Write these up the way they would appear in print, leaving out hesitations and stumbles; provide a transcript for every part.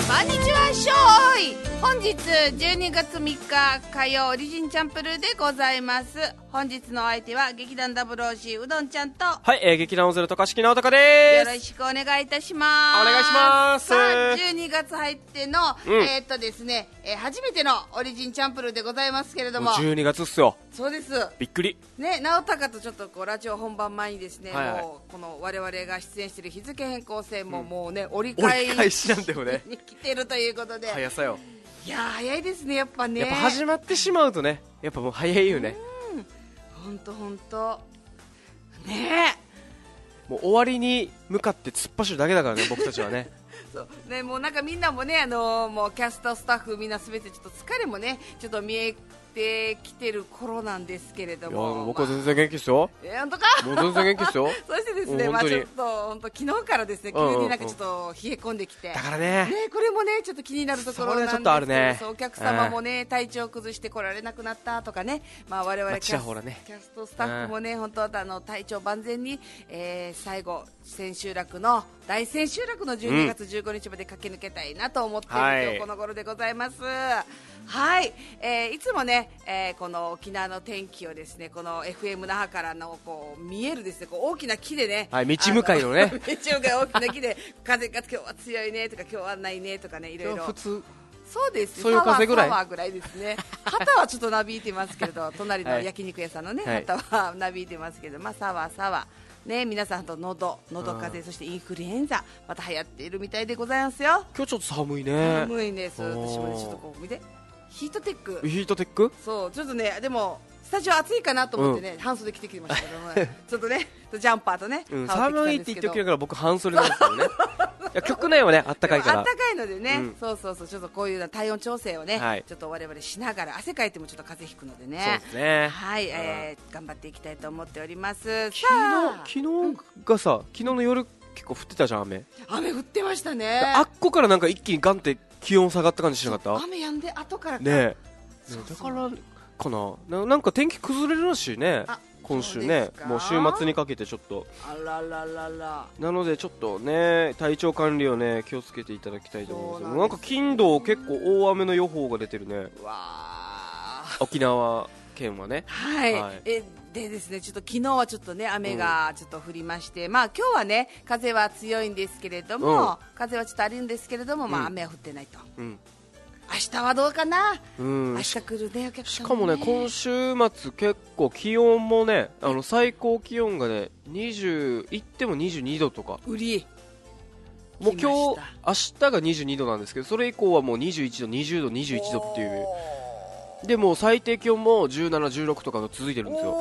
こんにちは、しょーい。本日12月3日火曜、リジンチャンプルーでございます。本日のお相手は劇団00Cうどんちゃんと、 はい、劇団オゼロ高敷直隆です。 よろしくお願いいたします。 お願いします。 さあ、12月入っての、ですね、初めてのオリジンチャンプルーでございますけれども、 12月っすよ。 そうです。 びっくりね、直隆とちょっとこうラジオ本番前にですね、 はいはい、 もうこの我々が出演している日付変更線ももうね、折り返しなんだよねに来てるということで、 早さよ。 いや早いですね、やっぱね。 やっぱ始まってしまうとね、やっぱもう早いよね。 本当ねえ、もう終わりに向かって突っ走るだけだからね、僕たちはね。 そうね、もうなんかみんなもね、もうキャストスタッフみんなすべてちょっと疲れもねちょっと見えてきてる頃なんですけれども、 いや僕は全然元気ですよ。 本当か。 もう全然元気ですよ。 そしてですね、まあちょっと本当昨日からですね、急になんかちょっと冷え込んできて、 だからね、 これもねちょっと気になるところなんですけど、 それはちょっとあるね。 お客様もね、体調崩して来られなくなったとかね、まあ我々キャストスタッフもね、本当は体調万全に、最後千秋楽の大千秋楽の12月15日まで駆け抜けたいなと思っている、今日この頃でございます。はい、いつもね、この沖縄の天気をですね、この FM 那覇からのこう見えるですね、こう大きな木でね、 はい、道向かいのね、 道向かい大きな木で風が今日は強いねとか今日はないねとかね、いろいろ。 普通そうです。 そういう風ぐらい。 サワーぐらいですね。旗はちょっとなびいてますけれど、隣の焼肉屋さんのね、旗はなびいてますけど、まあサワーね、皆さんと喉風邪、そしてインフルエンザまた流行っているみたいでございますよ。 今日ちょっと寒いね。 寒いです。私もねちょっとこう見て、ヒートテック。そう、ちょっとね、でもスタジオ暑いかなと思ってね、半袖着てきましたけども、ちょっとね、ジャンパーとね、 寒いって言っておきながら僕半袖なんですよね。いや、局内はね、あったかいから。 あったかいのでね、そうちょっとこういう体温調整をね、ちょっと我々しながら、汗かいてもちょっと風邪ひくのでね、 そうですね。 はい、頑張っていきたいと思っております。 昨日の夜結構降ってたじゃん、雨降ってましたね。 あっこからなんか一気にガンって気温下がった感じしなかった？ 雨やんで後からね。だからかな、なんか天気崩れるらしいね、今週ね。もう週末にかけてちょっと、なのでちょっとね、体調管理をね気をつけていただきたいと思います。なんか金土結構大雨の予報が出てるね、沖縄県はね。 はい、でですね、ちょっと昨日はちょっとね雨がちょっと降りまして、まあ今日はね風は強いんですけれども、風はちょっとあるんですけれども、まあ雨は降ってないと。明日はどうかな。明日来るね、お客さんね。 しかもね、今週末結構気温もね、最高気温がね20いっても22度とか。 売りもう今日明日が22度なんですけど、それ以降はもう21度20度21度っていう。でもう最低気温も17、16とかが続いてるんですよ。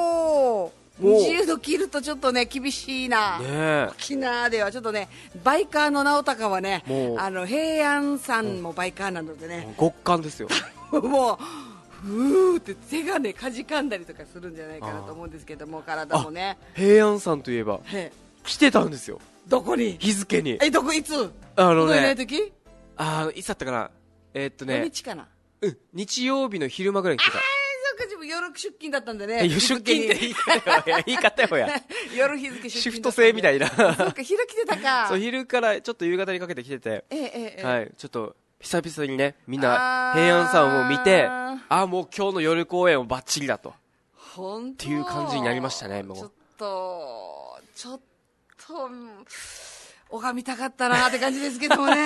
20度切るとちょっとね厳しいな、沖縄ではちょっとね、バイカーの直隆はね、平安さんもバイカーなのでね、 極寒ですよ。 もうふーって手がねかじかんだりとかするんじゃないかなと思うんですけども、体もね。 平安さんといえば来てたんですよ。 どこに？ 日付に。 どこいつ？ ね、いつだったかな、 土日かな。 日曜日の昼間ぐらいに来てた。 夜出勤だったんでね。 出勤って言い方よや。 夜日付出勤。 シフト制みたいな。 そうか、昼来てたか。 そう、昼からちょっと夕方にかけて来てて、はい、ちょっと久々にね、みんな平安さんを見て、もう今日の夜公演をバッチリだと。っていう感じになりましたね。もう。 ちょっと。拝みたかったなって感じですけどもね。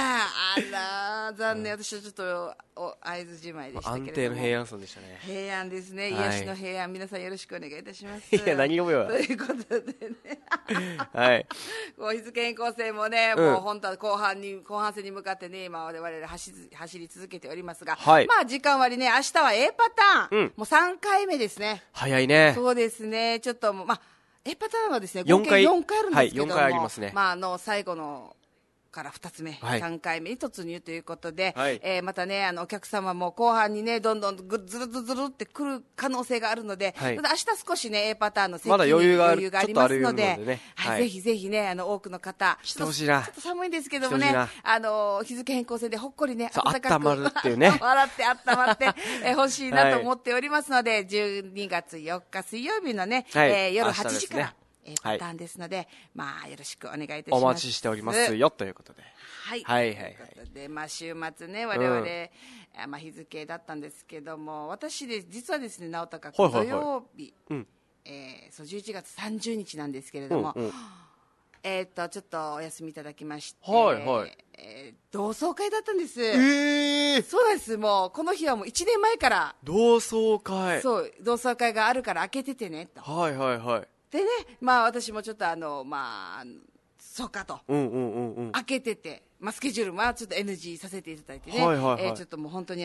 残念。私はちょっと会津じまいでしたけれども。 安定の平安さんでしたね。 平安ですね。癒しの平安、皆さんよろしくお願いいたします。 いや、何をよ。 ということでね。 はい。 日付変更線もね、もう本当は後半戦に向かってね、今我々走り続けておりますが、まあ時間割ね、明日は A パターン、もう3回目ですね。 早いね。 そうですね。ちょっとまあA パターンはですね、合計4回あるんですけども、 4回ありますね。 まあ最後のから2つ目、3回目に突入ということで、またね、お客様も後半にね、どんどんずるずるってくる可能性があるので、明日少しね、A パターンの席にまだ余裕がありますので、ぜひぜひね、多くの方、 来てほしいな。 ちょっと寒いんですけどもね、日付変更線でほっこりね、 暖かく温まるっていうね、 笑って温まって欲しいなと思っておりますので、12月4日水曜日のね、夜8時から、 パターンですので、まあよろしくお願いいたします。 お待ちしておりますよということで。 はい。 はいはいはい。 ということで、まあ週末ね、我々、まあ日付だったんですけども、私で実はですね、直高君、土曜日、そう11月30日なんですけれども、ちょっとお休みいただきまして、同窓会だったんです。そうなんです。もうこの日はもう1年前から同窓会、 そう同窓会があるから開けててねと。でね、まあ私もちょっとまあそうかと、開けてて、まあスケジュールはちょっと NG させていただいてね、ちょっともう本当に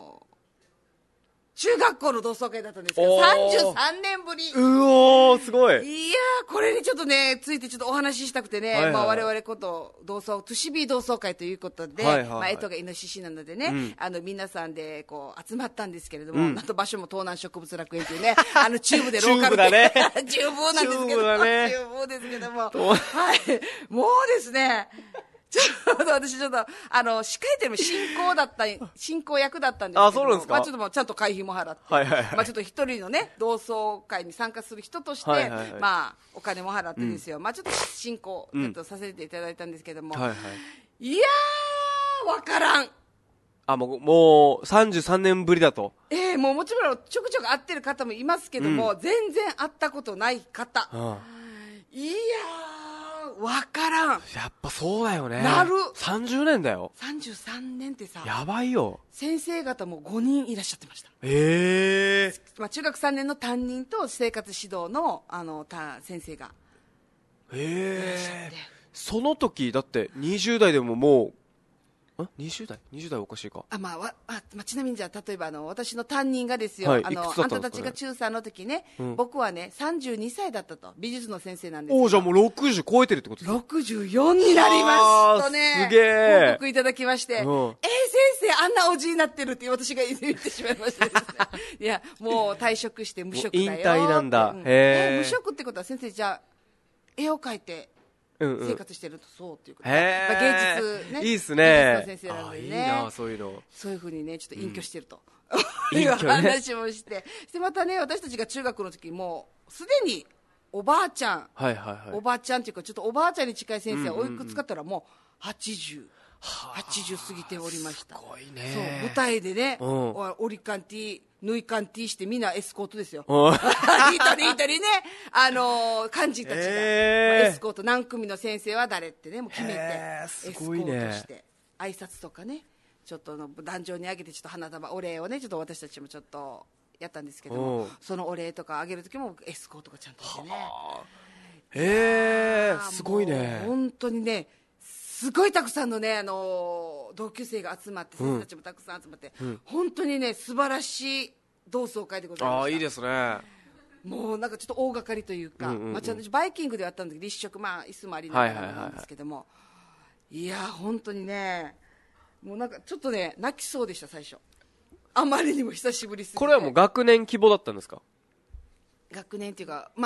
中学校の同窓会だったんですけど、33年ぶり。 おー、すごい。 いやー、これにちょっとね、ついてちょっとお話ししたくてね、まあ我々ことトゥシビー同窓会ということで、まあ干支がイノシシなのでね、皆さんでこう集まったんですけれども、なんと場所も東南植物楽園というね、中部でローカルで、中部なんですけど、中部ですけども、はい、もうですね、ちょっと私ちょっと司会っていうのも進行役だったんですけど、 そうなんですか。 まあちょっともうちゃんと会費も払って、まあちょっと一人のね同窓会に参加する人として、まあお金も払ってですよ、まあちょっと進行ちょっとさせていただいたんですけども、いやーわからん。 もう33年ぶりだと。 もうもちろんちょくちょく会ってる方もいますけども、全然会ったことない方、いやーわからん。 やっぱそうだよね。 なる。 30年だよ。 33年ってさ、 やばいよ。 先生方も5人いらっしゃってました。まあ中学3年の担任と生活指導の先生がいらっしゃって、 その時だって20代でももう20代おかしいか。 ちなみにじゃあ例えば私の担任がですよ、あんたたちが中3の時ね、僕はね32歳だったと。美術の先生なんですけど。 じゃあもう60超えてるってことですか。 64になりますとね、 すげえ報告いただきまして、先生あんなおじになってるって私が言ってしまいましたですね。いやもう退職して無職だよ。 引退なんだ。 無職ってことは先生じゃあ絵を描いて生活してると、そうっていうことで、芸術ね、 いいっすね。 芸術の先生なのでね、 いいなそういうの。 そういうふうにねちょっと隠居してると、いう話もして、またね私たちが中学の時もうすでにおばあちゃん、おばあちゃんっていうかちょっとおばあちゃんに近い先生はおいくつかったらもう80過ぎておりました。 すごいね。 そう舞台でね、折りカンティ縫いカンティしてみんなエスコートですよ。いたりね、幹事たちが、エスコート何組の先生は誰ってねもう決めて、エスコートして挨拶とかね、ちょっと壇上に上げてちょっと花束お礼をねちょっと私たちもちょっとやったんですけども、そのお礼とかあげる時もエスコートがちゃんとしてね。 すごいね。 本当にねすごいたくさんのね同級生が集まって先生たちもたくさん集まって、本当にね素晴らしい同窓会でございました。 いいですね。 もうなんかちょっと大掛かりというか、バイキングではあったんだけど立食、椅子もありながらなんですけども、いや本当にねもうなんかちょっとね泣きそうでした最初。あまりにも久しぶりすぎて。 これはもう学年規模だったんですか。 学年っていうか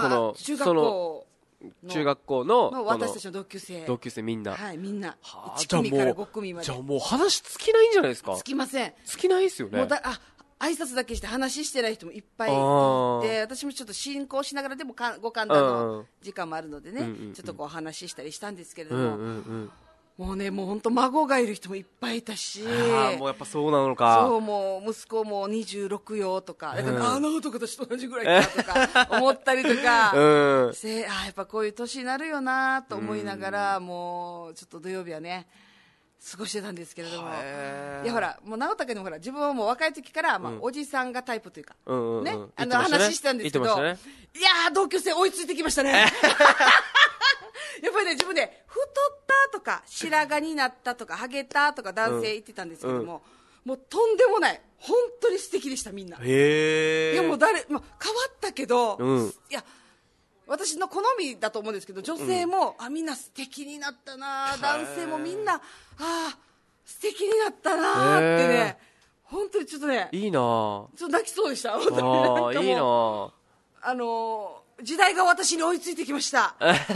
中学校の私たちの同級生みんな、 みんな1組から5組まで。 じゃあもう話尽きないんじゃないですか。 尽きません。 尽きないですよね。 もう挨拶だけして話してない人もいっぱいいて、私もちょっと進行しながらでもご歓談の時間もあるのでね、ちょっとこう話したりしたんですけれども、もうねもう本当孫がいる人もいっぱいいたし、 もうやっぱそうなのか。 そうもう息子も26よとか、だからあの男たちと同じぐらいかとか思ったりとかしてやっぱこういう年になるよなと思いながら、もうちょっと土曜日はね過ごしてたんですけれども、いやほらもう直武のほら自分はもう若い時から、おじさんがタイプというか、ね話したんですけど、いや同級生追いついてきましたね。やっぱりね自分で太ったとか白髪になったとかハゲたとか男性言ってたんですけども、もうとんでもない本当に素敵でしたみんな。いやもう変わったけど、いや私の好みだと思うんですけど、女性も、みんな素敵になったな、男性もみんな素敵になったなってね、本当にちょっとねいいな、ちょっと泣きそうでした。本当にいいな、時代が私に追いついてきました。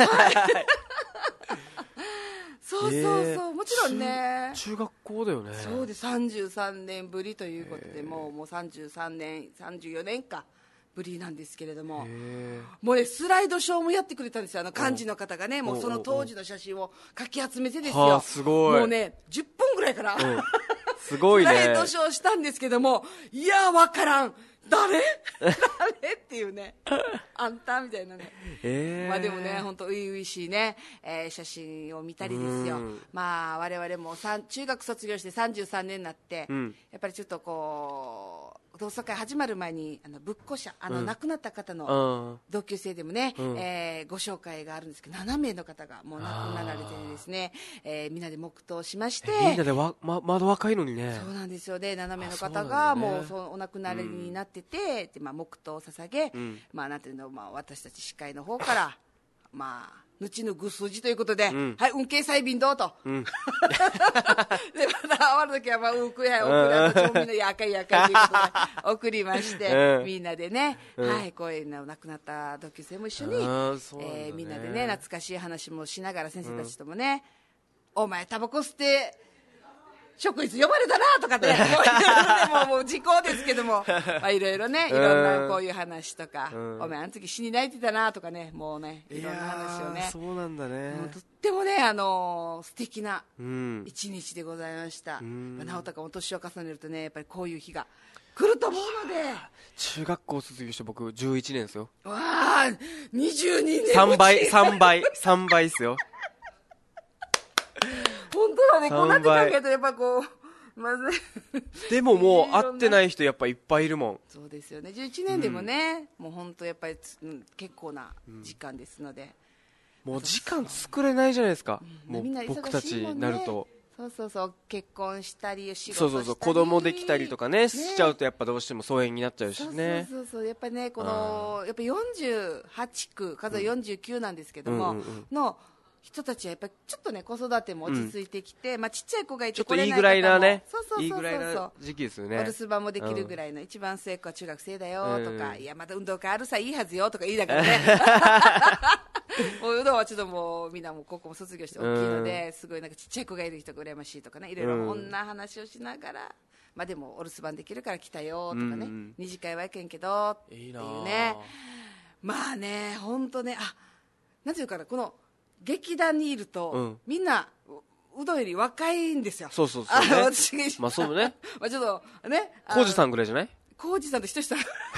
そうもちろんね中学校だよね。 そうで33年ぶりということで、もう33年34年かぶりなんですけれども、もうねスライドショーもやってくれたんですよ。幹事の方がね、もうその当時の写真をかき集めてですよ、 すごい、 もうね10分ぐらいから、 すごいね、 スライドショーしたんですけども、いやわからん、誰っていうね、あんたみたいなね、まあでもね本当初々しいね、写真を見たりですよ。まあ我々も中学卒業して33年になって、やっぱりちょっとこう同窓会始まる前に仏庫者、亡くなった方の同級生でもね、ご紹介があるんですけど、7名の方がもう亡くなられてですね、みんなで黙祷しまして、 みんなでまだ若いのにね。 そうなんですよね、7名の方がもうお亡くなりになってて、で黙祷を捧げ、まあなんていうの、まあ私たち司会の方からまあ後のぐ数字ということで、はい、運慶祭便どうと、でまた終わるときは、まあ、うんくや送り、みんなやかいやかいということで送りまして、みんなでね、はい、こういうの亡くなった同級生も一緒に、みんなでね懐かしい話もしながら、先生たちともね、お前タバコ吸って職員呼ばれたなとかね、もう時効ですけども、まあいろいろね、いろんなこういう話とか、お前あの時死に泣いてたなとかね、もうねいろんな話をね、 そうなんだね、 とってもね素敵な一日でございました。直高も年を重ねるとね、やっぱりこういう日が来ると思うので。 中学校卒業して僕11年ですよ。 わあ、22年 3倍ですよ。 本当だね、こうなって考えたらやっぱこうまずでももう会ってない人やっぱいっぱいいるもん。 そうですよね、11年でもね、もう本当やっぱり結構な時間ですので、 もう時間作れないじゃないですか、もう僕たちになると。 そう結婚したり仕事したり、 そう子供できたりとかねしちゃうと、やっぱどうしても疎遠になっちゃうしね。 そうやっぱね、このやっぱ48区、数は49なんですけども、の人たちはやっぱりちょっとね子育ても落ち着いてきて、まあちっちゃい子がいてこれない方も、ちょっといいぐらいなね、いいぐらいな時期ですよね。 お留守番もできるぐらいの、一番末っ子は中学生だよとか、いやまだ運動会あるさいいはずよとか言いながらねもううどんはちょっともうみんなも高校も卒業して大きいので、すごいなんかちっちゃい子がいる人が羨ましいとかね、いろいろこんな話をしながら、まあでもお留守番できるから来たよとかね、二次会は行けんけどっていうね、まあね本当ね、なんていうかな、この劇団にいると、みんなうどんより若いんですよ。 そうね、 私まあそうねまあちょっとね、 浩二さんぐらいじゃない？ 浩二さんとひとしさん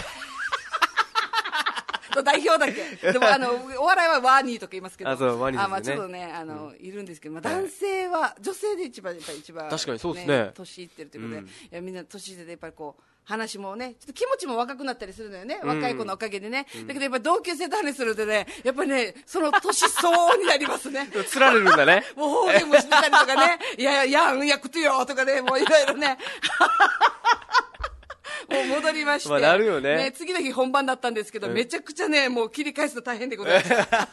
代表だけでもお笑いはワーニーとか言いますけど、 ワニーですね、 まあちょっとねいるんですけど、まあ、男性は女性で一番確かにそうですね、 年いってるということで、いやみんな年いっててやっぱりこう話もね、ちょっと気持ちも若くなったりするのよね、若い子のおかげでね、だけどやっぱ同級生と話するとね、やっぱりねその年相応になりますねつられるんだねもう方言もしてたりとかねいやくとよとかね、もういろいろねもう戻りまして、 なるよね、 次の日本番だったんですけど、めちゃくちゃねもう切り返すの大変でございます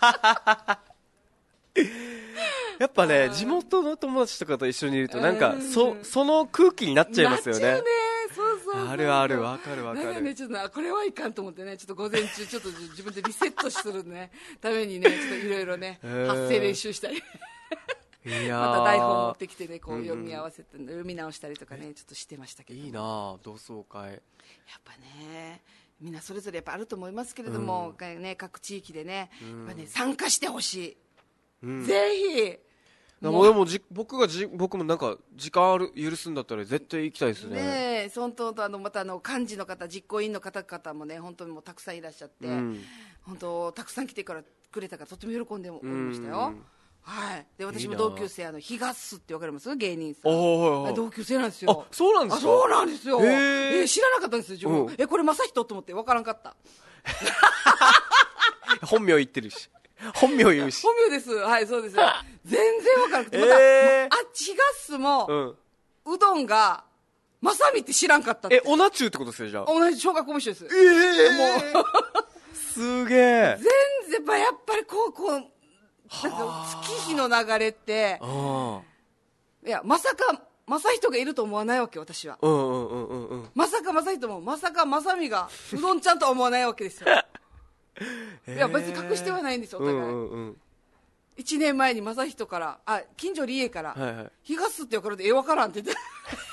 やっぱね、地元の友達とかと一緒にいるとなんかその空気になっちゃいますよね。そうあるわかるなんかね、ちょっとこれはいかんと思ってね、ちょっと午前中ちょっと自分でリセットするねためにね、ちょっといろいろね発声練習したりまた台本持ってきてね、こう読み合わせて、読み直したりとかねちょっとしてましたけど、 いいな同窓会、やっぱねみんなそれぞれやっぱあると思いますけれども、ね、各地域でね、やっぱね参加してほしい、ぜひ。 でも僕もなんか時間許すんだったら絶対行きたいですね。 本当また幹事の方、実行委員の方々もね本当にもうたくさんいらっしゃって、本当たくさん来てくれたからとても喜んでおりましたよ。はい、で私も同級生ヒガッスって分かります？芸人さん、同級生なんですよ。 そうなんですか？ そうなんですよ。知らなかったんですよ自分。これ正人と思って分からんかった本名言ってるし本名言うし。 本名です。はい、そうです。全然分からなくて、またヒガッスもうどんがまさみって知らんかったって。 オナチューってことですよ、じゃあ。 同じ小学校も一緒です。もうすげえ。 全然やっぱりこう月日の流れって、いやまさか正人がいると思わないわけ、私は。まさか正人もまさか正美がうどんちゃんとは思わないわけですよいや別に隠してはないんですよ、お互い。1年前に正人から近所理恵から、ヒガスって分かると分からんって言って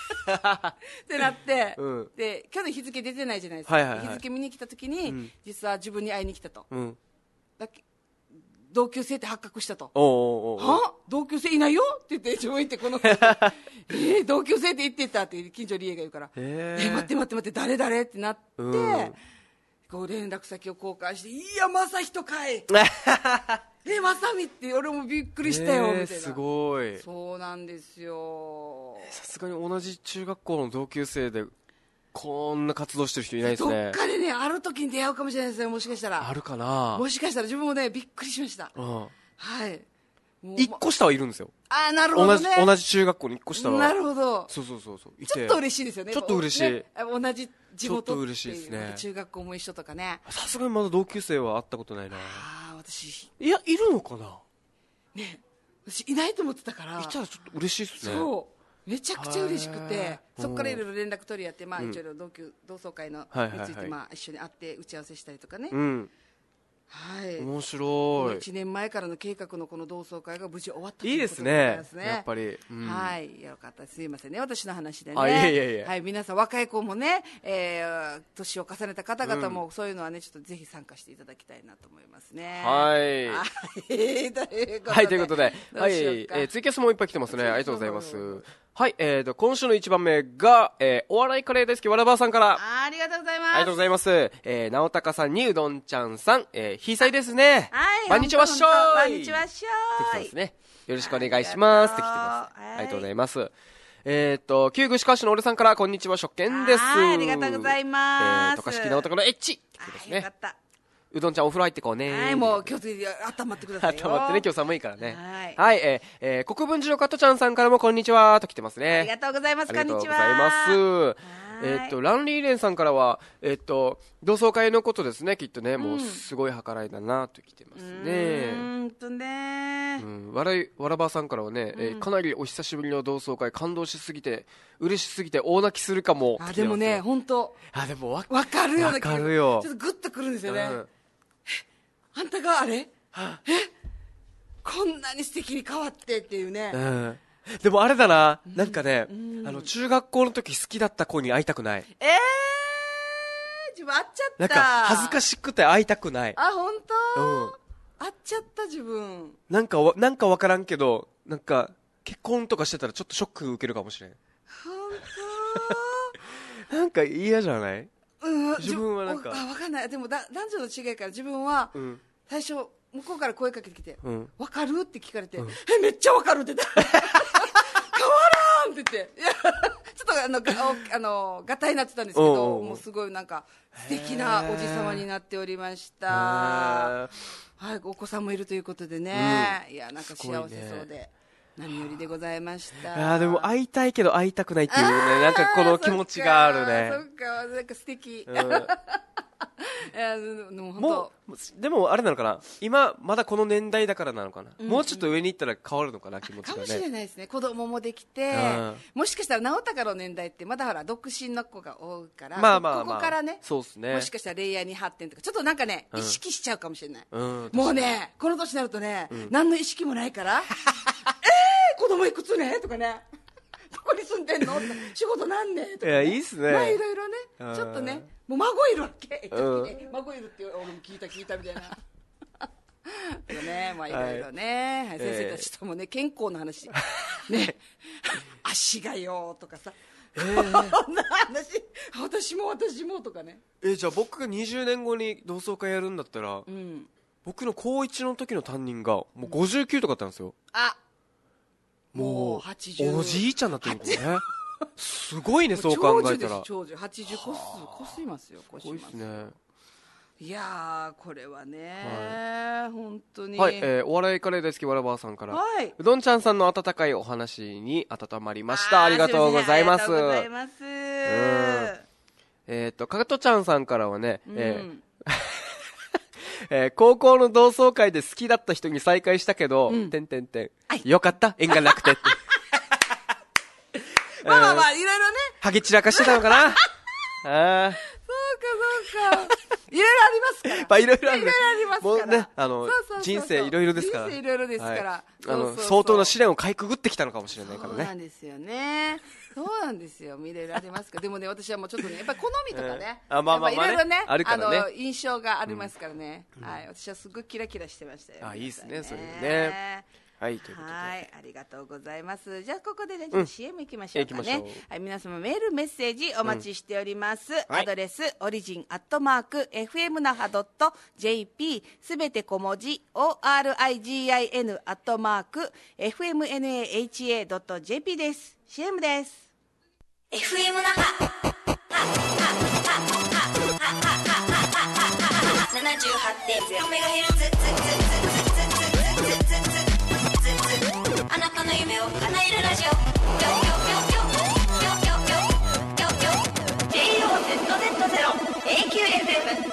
ってなって、 うん、 で去年日付出てないじゃないですか、 はいはいはい、 日付見に来た時に、うん、実は自分に会いに来たと、 うん、 同級生って発覚したと。 おうは同級生いないよって言って自分行ってこの同級生って言ってたって近所リエが言うから待って誰ってなって、こう連絡先を交換して、いや正人かい正美って俺もびっくりしたよみたいな。 すごい。 そうなんですよ。 さすがに同じ中学校の同級生でこんな活動してる人いないですね。 どっかでね、ある時に出会うかもしれないですね、もしかしたら。 あるかな。 もしかしたら自分もね、びっくりしました。 うん、 はい。 一個下はいるんですよ。 あ、なるほどね。 同じ中学校に一個下は。 なるほど。 そうちょっと嬉しいですよね。 ちょっと嬉しい。 ね、同じ地元っていう。 ちょっと嬉しいですね。 中学校も一緒とかね。 さすがにまだ同級生は会ったことないな。 ああ、私。 いや、いるのかな。 ね、私いないと思ってたから。 いたらちょっと嬉しいですね。 そう。めちゃくちゃ嬉しくて、そこからいろいろ連絡取り合って、まあ一応同窓会のについてまあ一緒に会って打ち合わせしたりとかね。はい、 面白い。 1年前からの計画のこの同窓会が無事終わったといいですね。やっぱり、 はい、よかった。すいませんね、私の話でね。はい、皆さん若い子もね、年を重ねた方々もそういうのはね、ちょっとぜひ参加していただきたいなと思いますね。 はい。はい、ということで、はい、ツイキャスもいっぱい来てますね。ありがとうございます。はい、今週の1番目が、お笑いカレー大好きわらばーさんから。 ありがとうございます。 ありがとうございます。直高さんにうどんちゃんさん、ひいさいですね。 はい。 こんにちはっしょーい。 こんにちはっしょーい。 ですね。よろしくお願いします。って来てます。ありがとうございます。旧具志川市の俺さんから、こんにちは、初見です。 ありがとうございます。 渡嘉敷直高のエッチって来てますね。 よかった。 うどんちゃんお風呂入ってこうね。 はい、もう今日温まってくださいよ。 温まってね、今日寒いからね。はい、国分寺の加トちゃんさんからもこんにちはと来てますね。 ありがとうございます。こんにちは。 ありがとうございます。ランリーレンさんからは、同窓会のことですね、きっとね、もうすごい計らいだなと来てますね。わらばさんからはね、かなりお久しぶりの同窓会、感動しすぎて、嬉しすぎて大泣きするかも。 でもね、本当。 でもわかるよね。 わかるよ。 ちょっとグッとくるんですよね。あんたがあれこんなに素敵に変わってっていうね。 でもあれだな、なんかね、中学校の時好きだった子に会いたくない。 自分会っちゃった。 なんか恥ずかしくて会いたくない。 あ、本当？会っちゃった自分。 なんかわからんけど、なんか結婚とかしてたらちょっとショック受けるかもしれん。 本当？なんか嫌じゃない？自分はなんか。 わかんない。でも男女の違いから自分は、最初、向こうから声かけてきて、わかるって聞かれて、めっちゃわかるって言った。変わらんって言って。ちょっとガタイになってたんですけど、もうすごいなんか、素敵なおじさまになっておりました。はい、お子さんもいるということでね。いや、なんか幸せそうで。何よりでございました。 でも会いたいけど会いたくないっていうね、なんかこの気持ちがあるね。 そっか、なんか素敵。 でもあれなのかな、今まだこの年代だからなのかな、もうちょっと上に行ったら変わるのかな、気持ちがね。 かもしれないですね。子供もできて、もしかしたら直高の年代ってまだほら独身の子が多いから、ここからね、 そうですね、 もしかしたらレイヤーに発展とかちょっとなんかね、意識しちゃうかもしれない。もうね、この年になるとね、何の意識もないから子供いくつねとかね、どこに住んでんの仕事なんねとか、 いや、いいっすね。 まあいろいろね、ちょっとね、もう孫いるわけ、孫いるって俺も聞いたみたいなね、まあいろいろね、先生たちともね、健康の話ね、足がよとかさ、こんな話、私もとかね。 じゃあ僕が20年後に同窓会やるんだったら、僕の高1の時の担任がもう59とかだったんですよ。もう80、おじいちゃんになってるんですね。すごいね、そう考えたら。 長寿80こすいますよ。 すごいですね。 いやー、これはね、本当に。 はい、お笑いカレー大好きわらばーさんから、うどんちゃんさんの温かいお話に温まりました。ありがとうございます。ありがとうございます。かとちゃんさんからはね、高校の同窓会で好きだった人に再会したけど、よかった、縁がなくてって。 まあいろいろね。 ハゲ散らかしてたのかな。 そうか。 いろいろありますから。 いろいろあるね。 いろいろありますから。 もうね、人生いろいろですから。 人生いろいろですから。 相当な試練をかいくぐってきたのかもしれないからね。 そうなんですよね。そうなんですよ。いろいろありますから。でもね、私はもうちょっとね、やっぱり好みとかね。いろいろね、印象がありますからね。はい。私はすごいキラキラしてましたよ。 いいですね、それね。はい、ということで。 はい、ありがとうございます。じゃあ、ここでね、ちょっと CM 行きましょうかね。はい、皆様メール、メッセージお待ちしております。アドレス、origin@fm-naha.jp、すべて小文字、origin@fmnaha.jp です。CM です。 FM 那覇 78.0MHz、あなたの夢を叶えるラジオ、JOZZ0AQFM。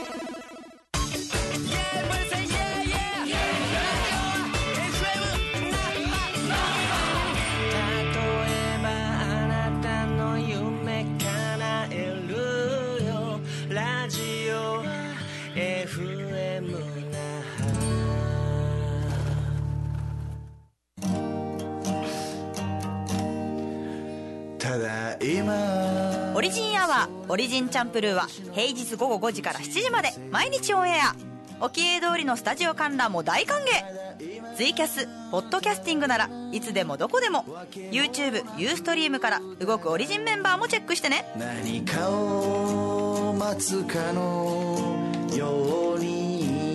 オリジンアワー、オリジンチャンプルーは平日午後5時から7時まで毎日オンエア。お気鋭通りのスタジオ観覧も大歓迎。ツイキャス、ポッドキャスティングならいつでもどこでも YouTube、ユーストリームから動くオリジンメンバーもチェックしてね。 何かを待つかのように。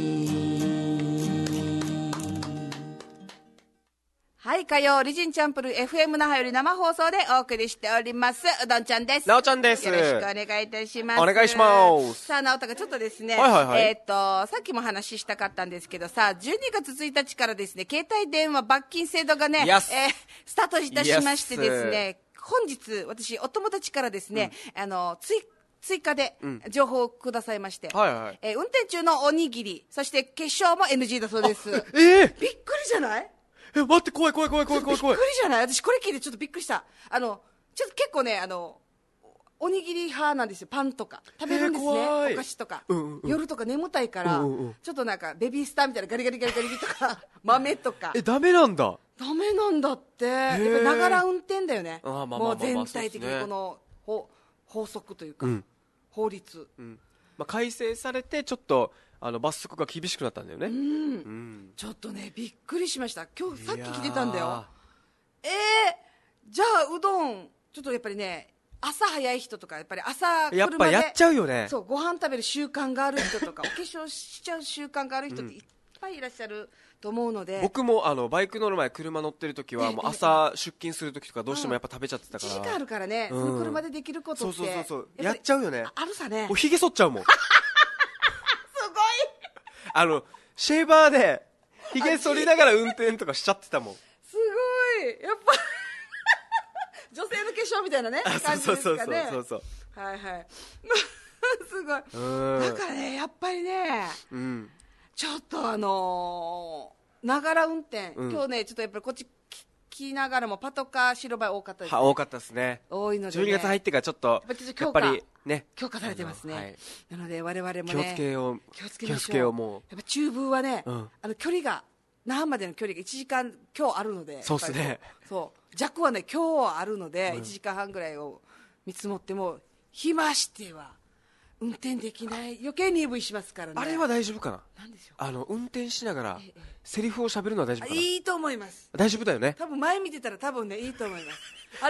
はい、火曜オリジンチャンプル FM 那覇より生放送でお送りしております。うどんちゃんです。 なおちゃんです。 よろしくお願いいたします。 お願いします。 さあ、なおたがちょっとですね、さっきも話したかったんですけどさ、12月1日からですね、携帯電話罰金制度がね、スタートいたしましてですね、本日、私、お友達からですね、追加で情報をくださいまして、運転中のおにぎり、そして化粧も NG だそうです。びっくりじゃない？ 待って、怖い。びっくりじゃない？私これ聞いてちょっとびっくりした。ちょっと結構ね、おにぎり派なんですよ。パンとか食べるんですね、お菓子とか、夜とか眠たいから、ちょっとなんかベビースターみたいなガリガリとか豆とか。 ダメなんだって。 やっぱりながら運転だよね。もう全体的にこの法則というか、法律、 改正されてちょっと罰則が厳しくなったんだよね。 ちょっとね、びっくりしました。今日さっき来てたんだよ。じゃあうどんちょっとやっぱりね、朝早い人とか、やっぱり朝車でやっぱやっちゃうよね。 そう、ご飯食べる習慣がある人とかお化粧しちゃう習慣がある人っていっぱいいらっしゃると思うので、 僕もバイク乗る前、車乗ってる時はもう朝出勤する時とかどうしてもやっぱ食べちゃってたから、 1時間あるからね、その車でできることってそうやっちゃうよね。 あるさね。 もうひげ剃っちゃうもん。 すごい。シェーバーでひげ剃りながら運転とかしちゃってたもん。 すごい。やっぱ女性の化粧みたいなね感じですかね。 そう。 はいすごい。だからね、やっぱりね、ちょっとながら運転、今日ね、ちょっとやっぱりこっち聞きながらもパトカー白バイ多かったですね。 多かったですね。 多いのでね。 12月入ってからちょっとやっぱりね、 強化されてますね。なので我々もね、 気をつけよう。もうやっぱ中部はね、距離が那覇までの距離が1時間今日あるので、 そうですね。 弱はね、今日はあるので、1時間半ぐらいを見積もっても日増しては運転できない、余計に EV しますからね。 あれは大丈夫かな。 なんでしょう。 運転しながらセリフを喋るのは大丈夫かな。 いいと思います。 大丈夫だよね。 多分前見てたら多分ね、いいと思います。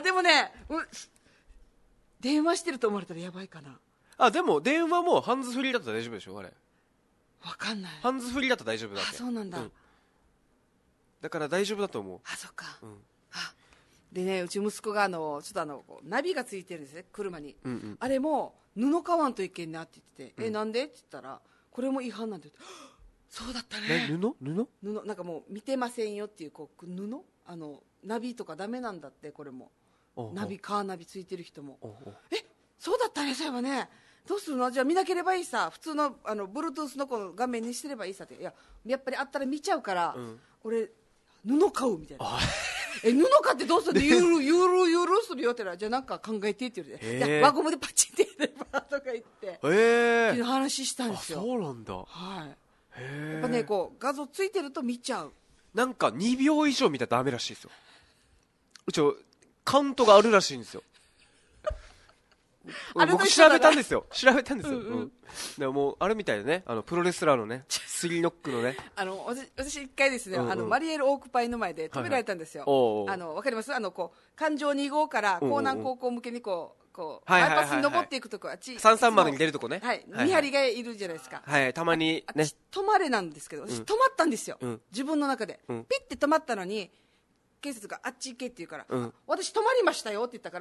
でもね、電話してると思われたらやばいかな。 でも電話もハンズフリーだったら大丈夫でしょ。あれわかんない。 ハンズフリーだったら大丈夫だって。 そうなんだ。 だから大丈夫だと思う。 そっか。でね、うち息子がちょっとナビがついてるんですね、車に。あれも布買わんといけんなって言ってて、なんでって言ったら、これも違反なんて言って、そうだったね。布なんかもう見てませんよっていう布、ナビとかダメなんだって。これもカーナビついてる人も、そうだったね。そういえばね、どうするの。じゃあ見なければいいさ、普通のBluetooth のこの画面にしてればいいさって。いや、やっぱりあったら見ちゃうから、俺布買うみたいな。布買ってどうするの。ゆるするよってな。じゃあなんか考えてって言われて、輪ゴムでパチンってレバーとか言ってっていう話したんですよ。 そうなんだ。 はい。やっぱねこう画像ついてると見ちゃう。 なんか2秒以上見たらダメらしいですよ。カウントがあるらしいんですよ。僕調べたんですよ。でももうあれみたいでね、プロレスラーのね、スリーノックのね。 私一回ですね、マリエルオークパイの前で止められたんですよ。わかります？こう環状2号から江南高校向けにこうバイパスに登っていくとこ、あっち 330に出るとこね。 はい。見張りがいるじゃないですか。 はい。たまにね。 止まれなんですけど、私止まったんですよ。自分の中で。ピッて止まったのに。警察があっち行けって言うから、私止まりましたよって言ったから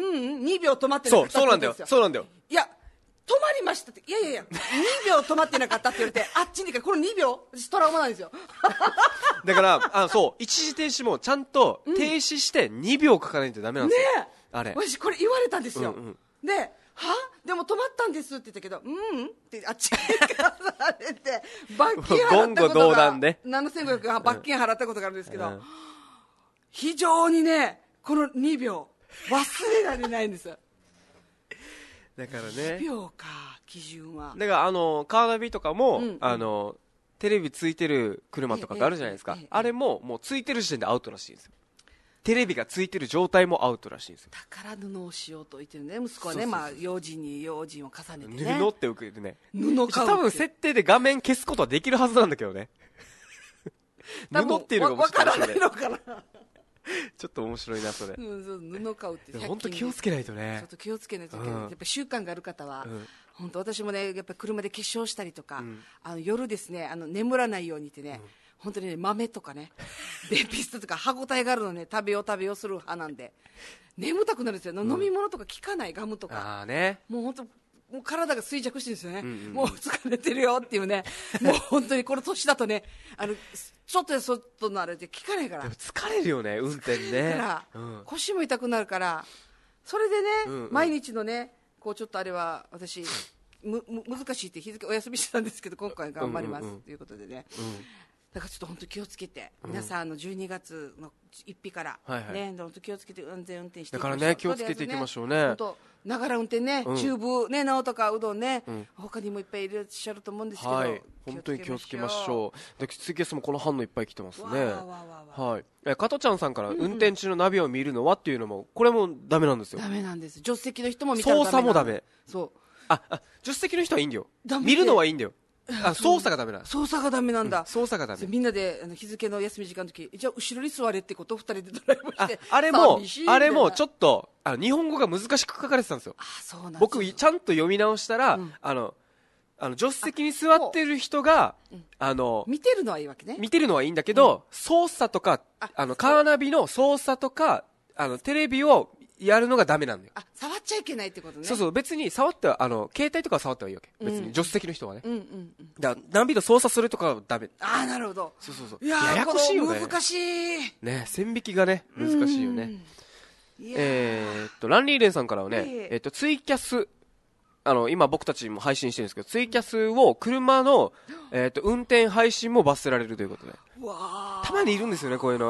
、2秒止まってなかったって言うんですよ。 そうなんだよ。 いや、止まりましたって、いや、2秒止まってなかったって言われて、あっちに行くから、この2秒、私トラウマなんですよ。 だから、一時停止もちゃんと停止して2秒かかないとダメなんですよ。 ねえ。あれ。私これ言われたんですよ。で、でも止まったんですって言ったけど、ってあっちからされて、罰金払ったことが、7500罰金払ったことがあるんですけど、非常にねこの2秒忘れられないんですだからね 2秒か基準は。 だからカーナビとかも、テレビついてる車とかがあるじゃないですか、あれももうついてる時点でアウトらしいんですよ。テレビがついてる状態もアウトらしいんですよ。 だから布をしようと言ってるね息子はね。用心に用心を重ねてね布って受けてね布買う多分設定で画面消すことはできるはずなんだけどね布っていうのが分からないのかなちょっと面白いなそれ。 布買うって本当気をつけないとね。 ちょっと気をつけないといけない。やっぱ習慣がある方は、本当私もねやっぱり車で化粧したりとか、夜ですね眠らないようにってね、本当にね豆とかねデンピストとか歯ごたえがあるのね食べようする派なんで眠たくなるんですよ。飲み物とか効かないガムとか。もう本当もう体が衰弱してるんですよね、もう疲れてるよっていうねもう本当にこの年だとねちょっとで外のあれで効かないから。 でも疲れるよね運転ね。 だから、腰も痛くなるからそれでね、毎日のねこうちょっとあれは私難しいって日付お休みしてたんですけど今回頑張りますということでね、だからちょっと本当気をつけて、皆さん12月の1日からね、本当気をつけて安全運転していきましょう。 だからね気をつけていきましょうね。 本当ながら運転ね、中部ね直とかうどんね、他にもいっぱいいらっしゃると思うんですけど、 本当に気をつけましょう。でツイキャスもこの反応いっぱい来てますね。はい。加トちゃんさんから運転中のナビを見るのはっていうのもこれもダメなんですよ。 ダメなんです。助手席の人も見たらダメ。 操作もダメ。 そう。 助手席の人はいいんだよ。見るのはいいんだよ。操作がダメだ。 操作がダメなんだ。 操作がダメ。 みんなで日付の休み時間の時、じゃあ後ろに座れってことを2人でドライブして。 あれもちょっと日本語が難しく書かれてたんですよ。 そうなんです。 僕ちゃんと読み直したら、助手席に座ってる人が見てるのはいいわけね。 見てるのはいいんだけど、操作とかカーナビの操作とかテレビをやるのがダメなんだよ。 触っちゃいけないってことね。 そう別に触っては携帯とか触ってはいいわけ。別に助手席の人はね。だからナビと操作するとかはダメ。 なるほど。 そういややこしいよね。難しいね。線引きがね難しいよね。ランリーレンさんからはねツイキャス今僕たちも配信してるんですけど、ツイキャスを車の運転配信も罰せられるということで。たまにいるんですよねこういうの。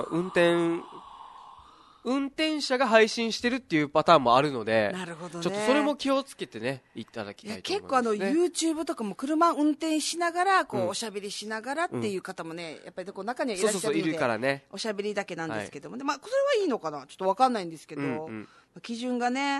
運転者が配信してるっていうパターンもあるので、 なるほどね、 ちょっとそれも気をつけてねいただきたいと思います、ね、 結構YouTube とかも車運転しながらこう、おしゃべりしながらっていう方もねやっぱりこう中にはいらっしゃるので、 いるからね、 おしゃべりだけなんですけども、それはいいのかなちょっと分かんないんですけど、基準がね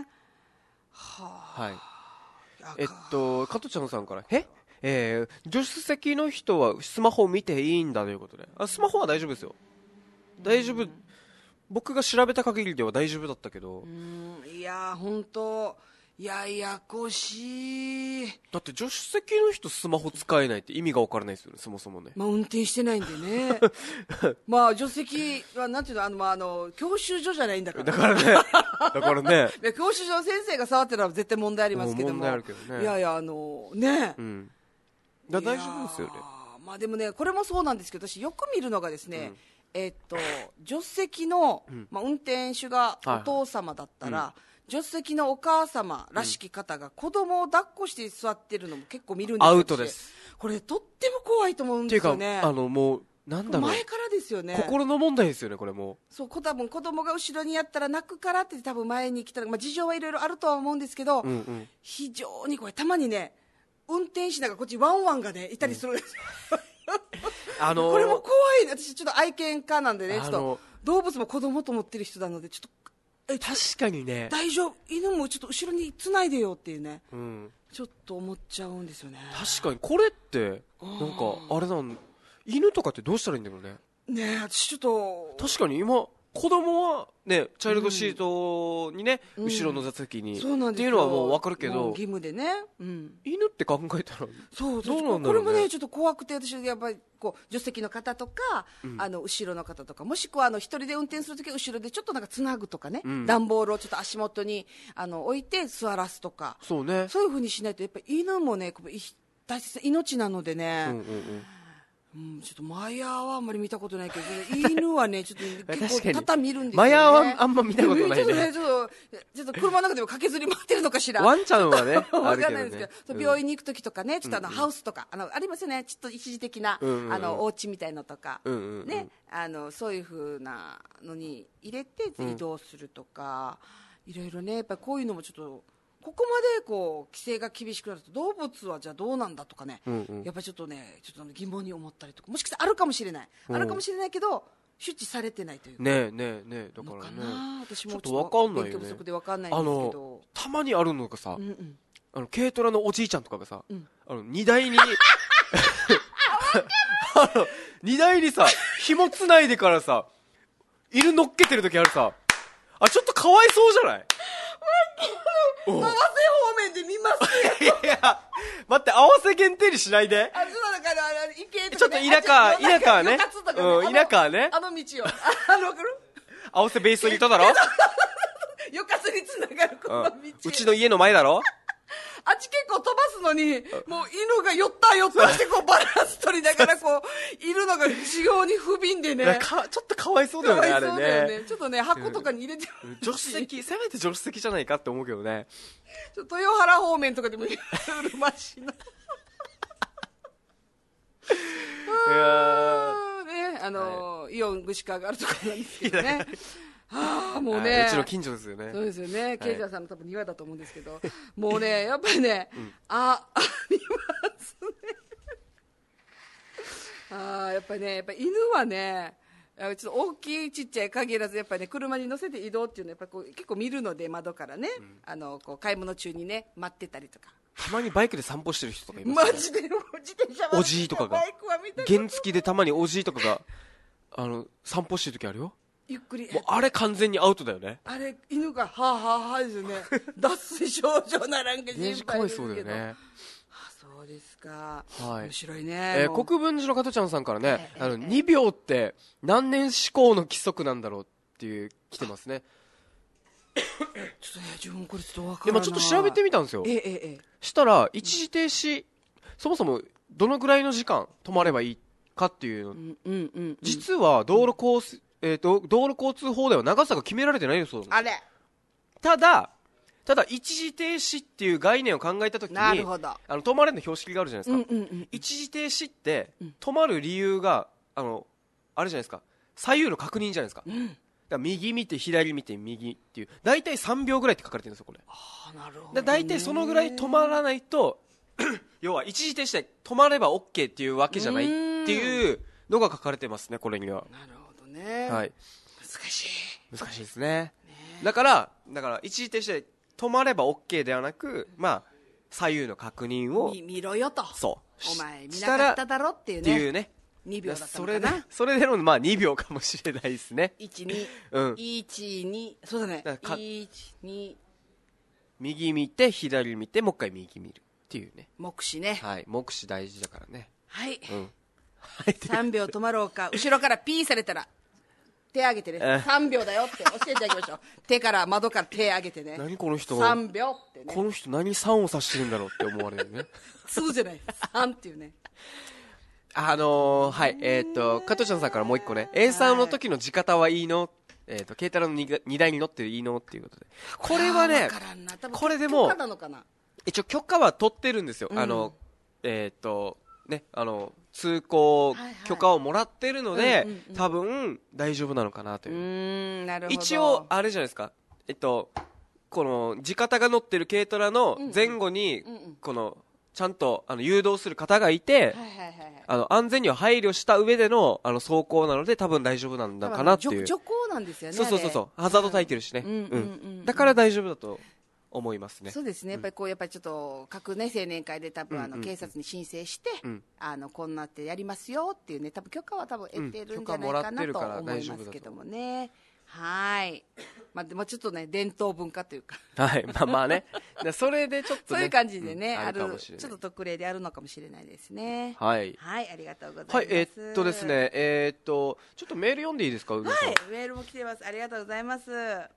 加トちゃんさんから助手席の人はスマホを見ていいんだということで、スマホは大丈夫ですよ。大丈夫、僕が調べた限りでは大丈夫だったけど、 いや本当ややこしい。 だって助手席の人スマホ使えないって意味が分からないですよね、そもそもね。 運転してないんでね助手席はなんていうの教習所じゃないんだからだからね教習所の先生が触ってたら絶対問題ありますけども、 問題あるけどね、 いやね大丈夫ですよね。 でもねこれもそうなんですけど、私よく見るのがですね、助手席の、運転手がお父様だったら、助手席のお母様らしき方が子供を抱っこして座ってるのも結構見るんですよ。 アウトです。 これとっても怖いと思うんですよね。 っていうかもうなんだろう、 前からですよね。 心の問題ですよね、これも。 そう、多分子供が後ろにやったら泣くからって多分前に来たら、まあ、事情はいろいろあるとは思うんですけど、非常にこれたまにね、運転しながらこっちワンワンがねいたりするんですよ、これも怖いね。私ちょっと愛犬家なんでね、ちょっと動物も子供と思ってる人なので、ちょっと確かにね、 大丈夫、犬もちょっと後ろにつないでよっていうね、ちょっと思っちゃうんですよね。 確かにこれってなんかあれ犬とかってどうしたらいいんだろうね。 ねえ、私ちょっと確かに今子供はね、チャイルドシートにね、後ろの座席に、っていうのはもう分かるけど、 義務でね、 犬って考えたらそうどうなんだろうね。 これもねちょっと怖くて、私やっぱりこう助手席の方とか、後ろの方とか、もしくは一人で運転するときは後ろでちょっとなんかつなぐとかね、段ボールをちょっと足元に置いて座らすとか、 そうね、 そういう風にしないとやっぱり犬もね大切な命なのでね、ちょっとマヤーはあんまり見たことないけど、犬はねちょっと結構畳見るんですよね。 マヤーはあんま見たことないね。 ちょっと車の中でも駆けずり回ってるのかしら。 ワンちゃんはね、 わかんないですけど、病院に行く時とかね、ちょっとハウスとかありますよね、ちょっと一時的なお家みたいのとかね、そういう風なのに入れて移動するとか、いろいろね、やっぱりこういうのもちょっと。ここまでこう規制が厳しくなると動物はじゃあどうなんだとかね、やっぱりちょっと疑問に思ったりとか、もしかしたらあるかもしれない、あるかもしれないけど周知されてないというかねだからね、 私もちょっと分かんないよね。 勉強不足で分かんないんですけど、 たまにあるのがさ、軽トラのおじいちゃんとかがさ、荷台に荷台にさ紐つないでからさ犬乗っけてる時あるさ、ちょっとかわいそうじゃない？ 合わせ方面で見ますよ。 いや待って、合わせ限定にしないで。ちょっと田舎はね、田舎はね、 あの道を分かる？ 合わせベースにいただろ。 よかつにつながるこの道、 うちの家の前だろ。 あっち結構飛ばすのに、もう犬が寄ったしてこうバランス取りながらこういるのが非常に不憫でね、 ちょっとかわいそうだよね、あれね。 ちょっとね箱とかに入れて助手席、せめて助手席じゃないかって思うけどね。 豊原方面とかでもうるましいな。いやね、イオン串川があるところなんですけどね。もうね、 うちの近所ですよね。 そうですよね、ケイジャーさんの多分庭だと思うんですけど、もうねやっぱりね、ありますね。やっぱりね、やっぱ犬はね、ちょっと大きいちっちゃい限らずやっぱりね、車に乗せて移動っていうのはやっぱこう結構見るので、窓からね、こう買い物中にね待ってたりとか。 たまにバイクで散歩してる人とかいますよね。 マジで自転車おじいとかが原付でたまにおじいとかが散歩してる時あるよ。ゆっくり。もうあれ完全にアウトだよね。 あれ犬がはあはあはあですよね。脱水症状ならんか心配ですけど。 かわいそうだよね。 そうですか。 面白いね。 国分寺の加トちゃんさんからね、2秒って何年思考の規則なんだろうっていう来てますね。 ちょっとね、自分これちょっと分からない。 ちょっと調べてみたんですよ。したら一時停止、そもそもどのぐらいの時間止まればいいかっていうの、実は道路交通法では長さが決められてないそうなんです。ただ一時停止っていう概念を考えたときに、止まれの標識があるじゃないですか。一時停止って止まる理由があれじゃないですか、左右の確認じゃないですか。だから右見て左見て右っていう大体3秒ぐらいって書かれてるんですよ、これ。 なるほどね。 大体そのぐらい止まらないと要は一時停止で止まれば OK っていうわけじゃないっていうのが書かれてますね、これには。 なるほどね。 はい。 難しいですね。だから一時停止で止まれば OK ではなく、左右の確認を見ろよと。 そう。 お前見なかっただろっていうね。 っていうね。 2秒だったのかな。 それでの2秒かもしれないですね。 1、2、そうだね。1、2。 右見て左見てもう一回右見るっていうね。 目視ね。 はい、目視大事だからね。 はい。3秒止まろうか、後ろからピーされたら手挙げてね、3秒だよって教えてあげましょう。手から窓から手挙げてね。 何この人、 3秒ってね。 この人何3を指してるんだろうって思われるね。 2じゃない3っていうね。 はい、加藤ちゃんさんからもう一個ね、A3 の時の地方はいいの、軽トラの荷台に乗っていいのっていうことで、これはね、これでも一応許可は取ってるんですよ。ね、 通行許可をもらってるので、多分大丈夫なのかなという。 なるほど。 一応あれじゃないですか、この地方が乗ってる軽トラの前後にこのちゃんと誘導する方がいて、安全には配慮した上での走行なので多分大丈夫なんだかなっていう。 徐行なんですよね。 そうハザード焚いてるしね、だから大丈夫だと思いますね。 そうですね。やっぱりやっぱりちょっと各ね青年会で多分警察に申請して、こんなってやりますよっていうね、多分許可は多分得てるんじゃないかなと思いますけどもね。はい。まあでもちょっとね伝統文化というか。 はい。まあね。それでちょっとね。 そういう感じでね、ちょっと特例であるのかもしれないですね。 はい。 はい、ありがとうございます。はい。 ですね。ちょっとメール読んでいいですか。はい。 メールも来てます。ありがとうございます。はい。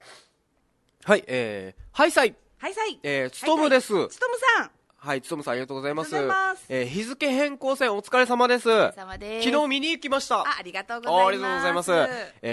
ハイサイ。つとむです。 つとむさん。 はい、つとむさんありがとうございます。日付変更線お疲れ様です。昨日見に行きました。 ありがとうございます。 ありがとうございます。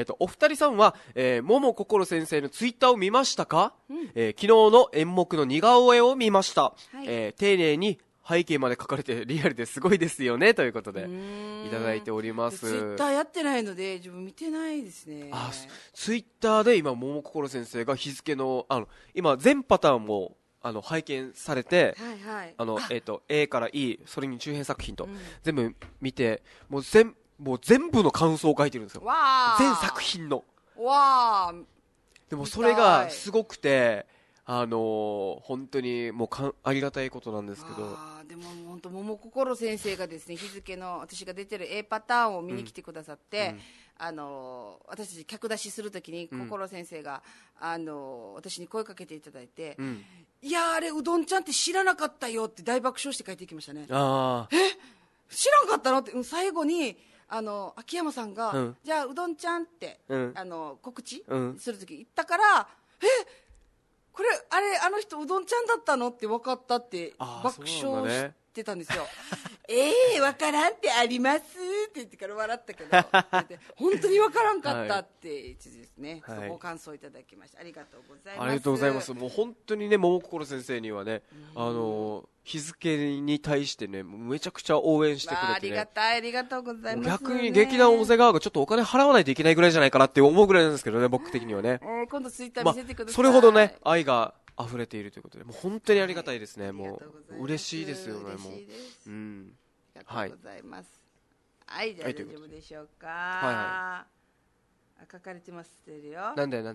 お二人さんは、桃心先生のツイッターを見ましたか？昨日の演目の似顔絵を見ました。丁寧に背景まで書かれてリアルですごいですよねということでいただいております。 ツイッターやってないので自分見てないですね。 ツイッターで今桃心先生が日付の今全パターンも拝見されて、A から E それに中編作品と、全部見てもう全部の感想を書いてるんですよ。全作品の。でもそれがすごくて本当にもうありがたいことなんですけど。 でも本当桃心先生がですね、日付の私が出てる A パターンを見に来てくださって、私たち客出しするときに心先生が私に声かけていただいて、いやあれうどんちゃんって知らなかったよって大爆笑して帰ってきましたね。知らんかったのって。最後に秋山さんが、じゃあうどんちゃんって、告知するとき言ったから、これあの人うどんちゃんだったのって分かったって爆笑してたんですよ。分からんってありますって言ってから笑ったけど本当に分からんかったって言ってですね、ご感想いただきました。ありがとうございます。 ありがとうございます。もう本当にね桃心先生にはね日付に対してねめちゃくちゃ応援してくれてね、 ありがたい、ありがとうございます。 逆に劇団大瀬川がちょっとお金払わないといけないぐらいじゃないかなって思うぐらいなんですけどね、僕的にはね。 今度ツイッター見せてください。 それほどね愛が溢れているということで、もう本当にありがたいですね。もう嬉しいですよね。もうありがとうございます。はい、じゃあ大丈夫でしょうか。書かれてますよ。 なんて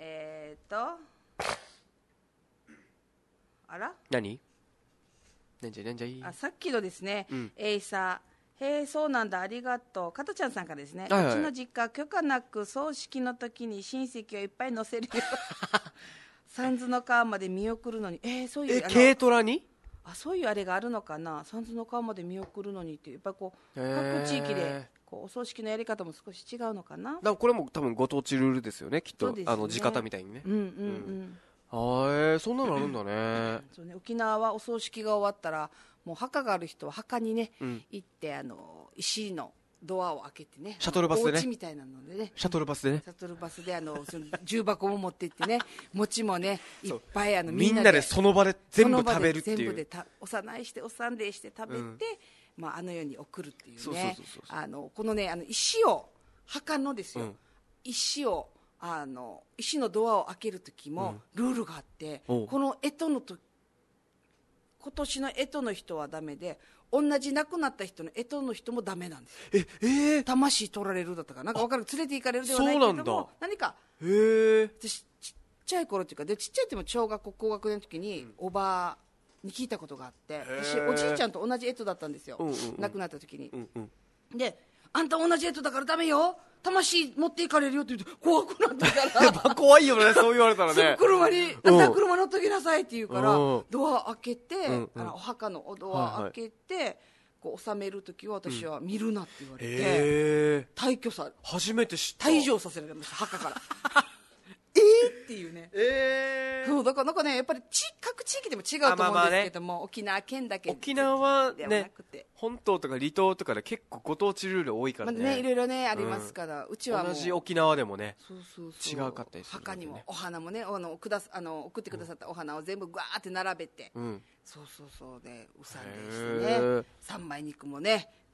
あら何なんじゃさっきのですね、エイサー、そうなんだ、ありがとう。加トちゃんさんからですね、うちの実家許可なく葬式の時に親戚をいっぱい乗せるよ三途の川まで見送るのに、そういう軽トラにそういうあれがあるのかな。三途の川まで見送るのにってやっぱりこう各地域でお葬式のやり方も少し違うのかな。 だからこれも多分ご当地ルールですよね、きっと。地方みたいにね。そんなのあるんだね。 そうね、沖縄はお葬式が終わったらもう墓がある人は墓にね、行って石のドアを開けてね、 シャトルバスでね、 お家みたいなのでね、 シャトルバスでその重箱も持って行ってね餅もねいっぱいみんなでその場で全部食べるっていう、全部でおさないしてお産礼して食べて、あの世に送るっていうね。このね石を墓のですよ、石を石のドアを開ける時もルールがあって、この今年の干支の人はダメで、同じ亡くなった人の干支の人もダメなんです。魂取られるだったかなんか分かる、連れて行かれるではないけども、何か私ちっちゃい頃っていうかで、ちっちゃいっても小学校高学年の時におばに聞いたことがあって、私おじいちゃんと同じ干支だったんですよ、亡くなった時に。で、あんた同じ干支だからダメよ、魂持っていかれるよって言うと怖くなってから怖いよね、そう言われたらね。 車にあんた車乗っときなさいって言うから、ドア開けて、お墓のドア開けて、こう収めるときは私は見るなって言われて、退去さ、 初めて知った、 退場させられました、墓からっていうね。そうだからなんかね、やっぱり各地域でも違うと思うんですけども、沖縄県だけ沖縄はね、本島とか離島とかで結構ご当地ルール多いからね、 いろいろねありますから、うちはもう同じ沖縄でもね違うかったりする、 墓にもお花もね、送ってくださったお花を全部ガーって並べて、そうでうさんでしてね、三枚肉もね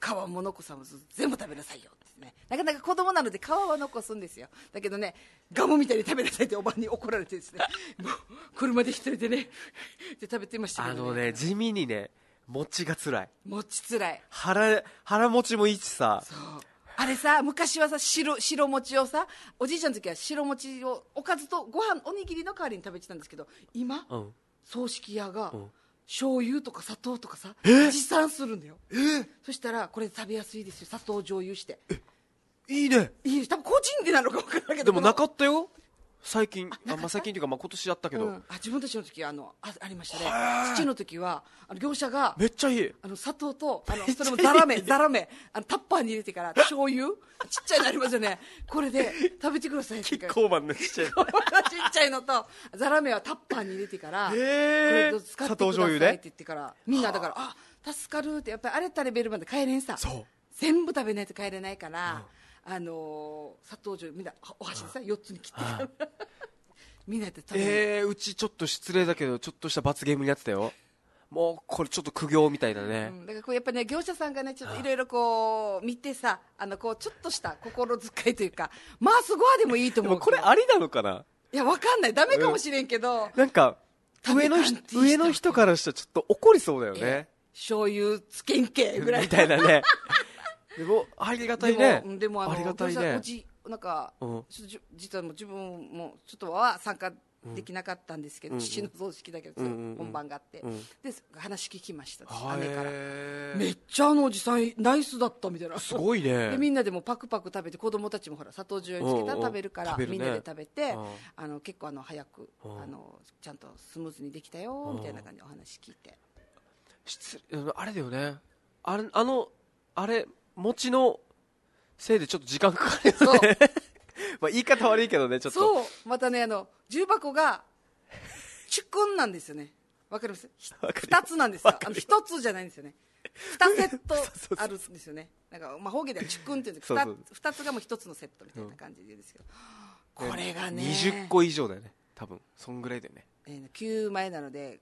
皮も残さず全部食べなさいよってね。なかなか子供なので皮は残すんですよ。だけどね、ガムみたいに食べなさいっておばに怒られてですね、もう車で一人でねで食べてましたけどね。 地味にね、餅がつらい。 餅つらい。 腹持ちもいいしさ。 そうあれさ、昔はさ、白餅をさ、おじいちゃんの時は白餅をおかずとご飯おにぎりの代わりに食べてたんですけど、今、葬式屋が、醤油とか砂糖とかさ、持参するんだよ。そしたらこれ食べやすいですよ、砂糖醤油して。 いいね。 いい、多分個人でなのか分からないけど。 でもなかったよ最近。最近というか、今年やったけど、 自分たちの時はありましたね。父の時は業者がめっちゃいい砂糖とそれもザラメタッパーに入れてから醤油ちっちゃいのありますよね、これで食べてくださいってキッコーマンのちっちゃいちっちゃいのとザラメはタッパーに入れてからこれ使ってくださいって言ってから、みんなだから助かるって、やっぱりあれ食べるまで帰れんさ、全部食べないと帰れないから、砂糖醤油みんなお箸でさ4つに切ってからみんなで食べる。 うちちょっと失礼だけどちょっとした罰ゲームにやってたよ。もうこれちょっと苦行みたいなね、 だからこうやっぱね、業者さんがねちょっといろいろこう見てさ、こうちょっとした心遣いというか、まあすごいでもいいと思う。 でもこれありなのかな。 いやわかんない、ダメかもしれんけど、 なんか上の人からしたらちょっと怒りそうだよね。 醤油つけんけぐらいみたいなねでもありがたいね。 でもありがたいね。 なんか、実はもう自分もちょっとは参加できなかったんですけど、父の葬式だけど本番があって、で話聞きました、姉から。めっちゃおじさんナイスだったみたいな。 すごいね。 でみんなでもパクパク食べて、子供たちもほら砂糖醤油につけたら食べるから、みんなで食べて、結構早くちゃんとスムーズにできたよみたいな感じでお話聞いて。 あれだよね、あれ餅のせいでちょっと時間かかるよねまあ言い方悪いけどね、ちょっと。 そう、またね、重箱がチュクンなんですよね。わかります？2つなんですよ。1つじゃないんですよね。2セットあるんですよね。なんか方言ではチュクンって言うんですけど、2つがもう1つのセットみたいな感じで言うんですけど、これがね 20個以上だよね、多分そんぐらいだよね。 9枚なので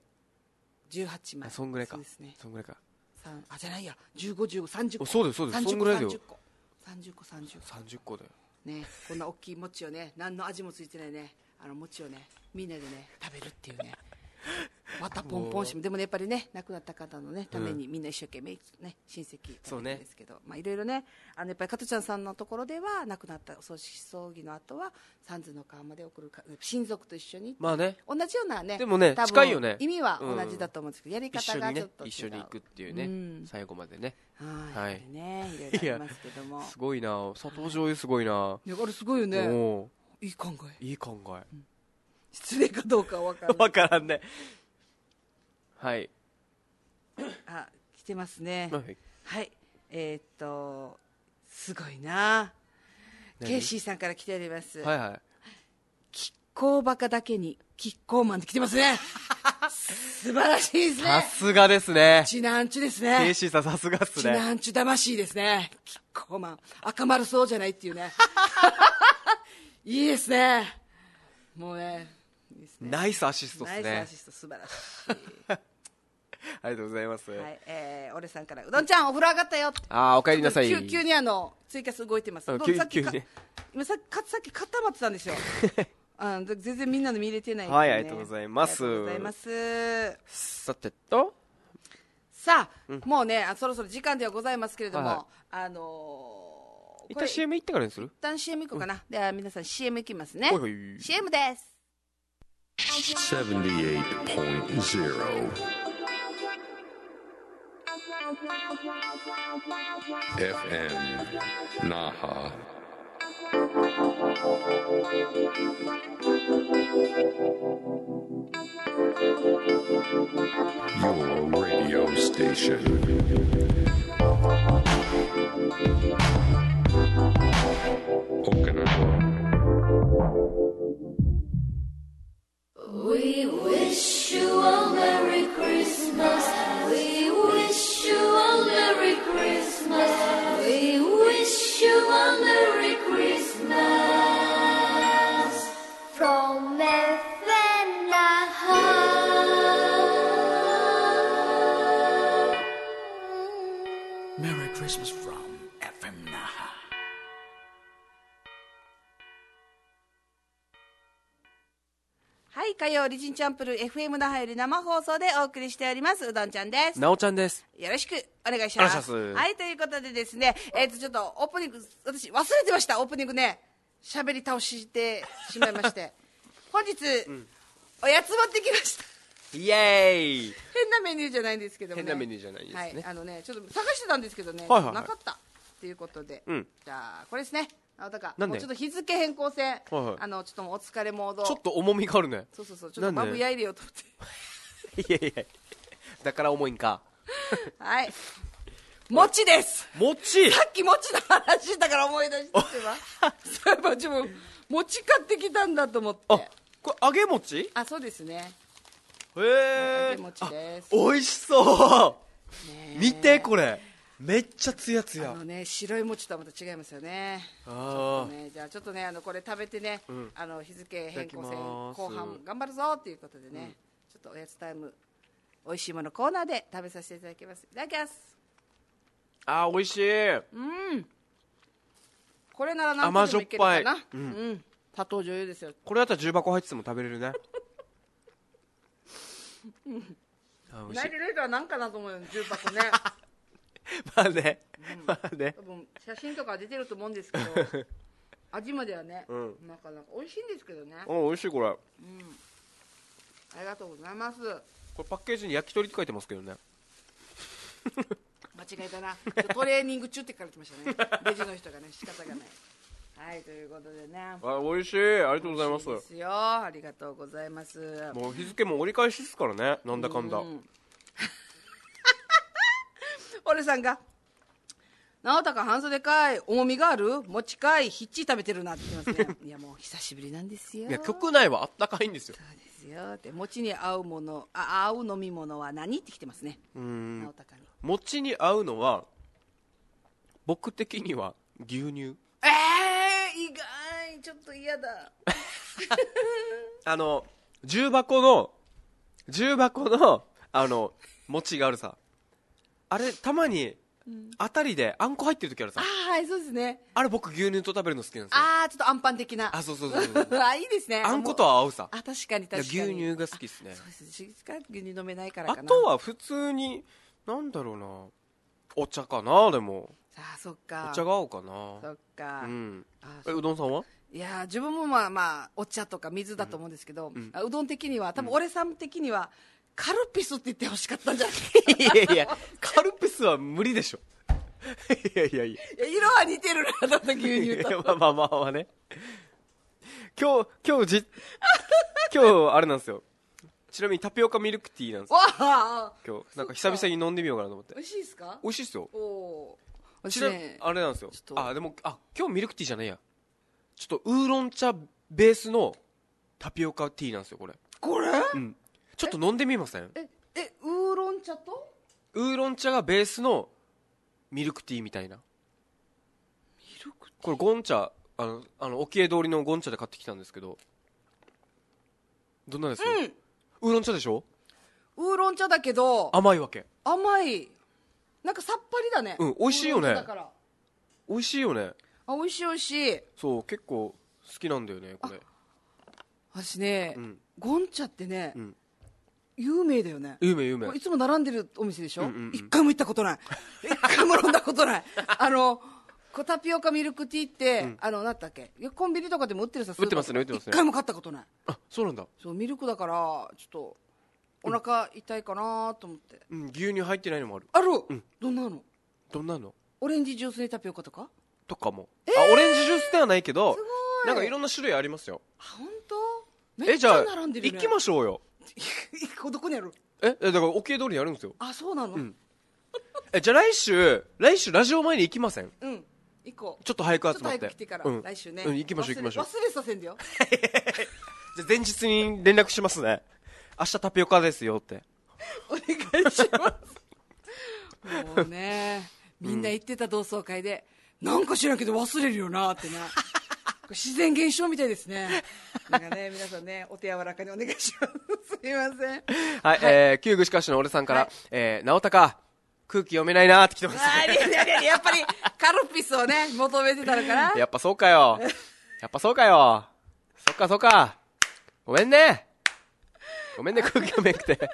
18枚。 そんぐらいか。 そんぐらいか。じゃないや、15、15、30個。 そうですそんぐらいだよ。 30 個だよね。こんな大きい餅をね、何の味もついてないね、餅をね、みんなでね食べるっていうねまたポンポンしも。でもね、やっぱりね、亡くなった方のねためにみんな一生懸命ね、親戚食べるんですけど、まあいろいろね、やっぱり加トちゃんさんのところでは亡くなった葬儀の後は三途の川まで送る親族と一緒に、 まあね、 同じようなね、 でもね近いよね、 意味は同じだと思うんですけど、やり方がちょっと違う。 一緒に行くっていうね、最後までね。 はい、ね、いろいろありますけども。 すごいな、砂糖醤油すごいな。 いや、あれすごいよね。いい考え。 いい考え。 失礼かどうかわからない。 わからんね。はい。 来てますね。はい。すごいな。ケイシーさんから来ております。 はいはい。 キッコーバカだけにキッコーマンって来てますね。素晴らしいですね。 さすがですね。 チナンチュですね。 ケイシーさんさすがっすね。 チナンチュ魂ですね。キッコーマン。赤丸そうじゃないっていうね。いいですね。もうね。 ナイスアシストですね。 ナイスアシスト、素晴らしい。 ありがとうございます。 はい、俺さんから、うどんちゃんお風呂上がったよ。 お帰りなさい。 急にツイキャス動いてます。今さっき固まってたんですよ。全然みんなの見れてない、 はい、ありがとうございます。 ありがとうございます。 さてと、 さあ、もうね、そろそろ時間ではございますけれども、 一旦 CM 行ってからにする？ 一旦 CM 行こうかな。では皆さん CM 行きますね。CM です。 78.0 FM Naha. Your radio station. Okinawa. We wish you a Merry Christmas. We wish you a Merry Christmas. We wish you a Merry Christmas from FM Naha. Merry Christmas はい火曜リジンチャンプル FM 那覇より生放送でお送りしておりますうどんちゃんです。 なおちゃんです。 よろしくお願いします。はい、ということでですね、ちょっとオープニング私忘れてました。オープニングね喋り倒してしまいまして本日、おやつ持ってきました。 イエーイ。 変なメニューじゃないんですけどもね。 変なメニューじゃないですね。 はい、ちょっと探してたんですけどね、なかったということで、じゃあこれですね。あ、だからもうちょっと日付変更線、ちょっともうお疲れモード。 ちょっと重みがあるね。 そう、ちょっとバブや入れようと思って。いやだから重いんか。 はい。餅です。 餅。 さっき餅の話したから思い出してわ。そういえば自分餅買ってきたんだと思って。あ、 これ揚げ餅？ あ、そうですね。 へえ。 揚げ餅です。 美味しそう。見てこれ。めっちゃツヤツヤ。 白い餅とはまた違いますよね。じゃあちょっとねこれ食べてね、日付変更線後半頑張るぞということでね、ちょっとおやつタイム美味しいものコーナーで食べさせていただきます。いただきます。 あー美味しい。 これなら何個でもいけるかな。多糖女優ですよ。 これだったら重箱入ってても食べれるね。 ナイルレーダーなんかなと思うよ、重箱ね。 まあね、 多分写真とか出てると思うんですけど味まではね、なかなか美味しいんですけどね。 美味しいこれ。 ありがとうございます。 これパッケージに焼き鳥って書いてますけどね。 間違えたな。トレーニング中って書かれてましたね。レジの人がね、仕方がない。はい、ということでね。 美味しい。ありがとうございます。 ですよ。ありがとうございます。 もう日付も折り返しですからね。なんだかんだ。 俺さんが直高半袖かい、重みがある餅かい、ひっち食べてるなって言ってますね。いやもう久しぶりなんですよ。 いや局内はあったかいんですよ。 そうですよ。で餅に合うもの、合う飲み物は何って来てますね。直高に餅に合うのは僕的には牛乳。 意外、ちょっと嫌だ。 重箱の餅があるさ。あれたまにあたりであんこ入ってる時あるさ。 はい、そうですね。 あれ僕牛乳と食べるの好きなんですよ。 ちょっとあんパン的な。 そういいですね。 あんことは合うさ。 確かに牛乳が好きですね。 そうです。牛乳飲めないからかな。 あとは普通になんだろうな、お茶かな。でもそっか、 お茶が合うかな。 そっか。 うどんさんは？ いや自分もまあお茶とか水だと思うんですけど、うどん的には多分俺さん的にはカルピスって言ってほしかったんじゃないいやカルピスは無理でしょ。いや色は似てるなだった牛乳と。 まあね。今日あれなんですよ。ちなみにタピオカミルクティーなんですよ。今日なんか久々に飲んでみようかなと思って。 美味しいですか？ 美味しいですよ。 あれなんですよ。でも今日ミルクティーじゃないや。ちょっとウーロン茶ベースのタピオカティーなんですよこれ。ちょっと飲んでみません？ ウーロン茶と？ ウーロン茶がベースのミルクティーみたいな。これゴン茶、沖江通りのゴン茶で買ってきたんですけど、どんなです？ウーロン茶でしょ？ ウーロン茶だけど甘いわけ。 甘い、なんかさっぱりだね。 美味しいよね。美味しいよね。 美味しい。 そう結構好きなんだよねこれ。 私ね、ゴン茶ってね、有名だよね。 有名。 いつも並んでるお店でしょ。一回も行ったことない。一回も飲んだことない。タピオカミルクティーって、なんだっけ、コンビニとかでも売ってるさ。 売ってますね。 一回も買ったことない。 そうなんだ。 そうミルクだからちょっとお腹痛いかなと思って。 牛乳入ってないのもある。 どんなの？オレンジジュースにタピオカとかも。オレンジジュースではないけど、なんかいろんな種類ありますよ。 本当？めっちゃ並んでるね。 行きましょうよ。 どこにある？ だから沖江通りにあるんですよ。 そうなの？ じゃあ来週ラジオ前に行きません？ 行こう。 ちょっと早く集まって。 早く来てから来週ね。 行きましょう。 忘れさせんだよ。 じゃあ前日に連絡しますね。明日タピオカですよって。 お願いします。もうね、みんな言ってた同窓会で、なんか知らんけど忘れるよなってね。自然現象みたいですね。なんかね、皆さんね、お手柔らかにお願いします。すみません。 はい、旧具しかしの俺さんから、直高、空気読めないなーって来てます。 やっぱりカルピスをね、求めてたのかな。 やっぱそうかよ。そっか。ごめんね。 ごめんね、空気がめくて。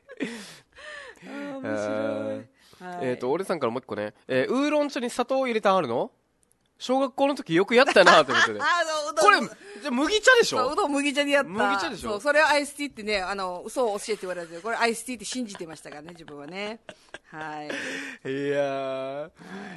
面白い。 俺さんからもう一個ね、ウーロン茶に砂糖を入れてあるの？小学校の時よくやったなってことで。これ、じゃ麦茶でしょ？ うどん麦茶でやった。 麦茶でしょ？ そう、それはアイスティーってね、嘘を教えて言われて、これアイスティーって信じてましたからね、自分はね。はい。 いや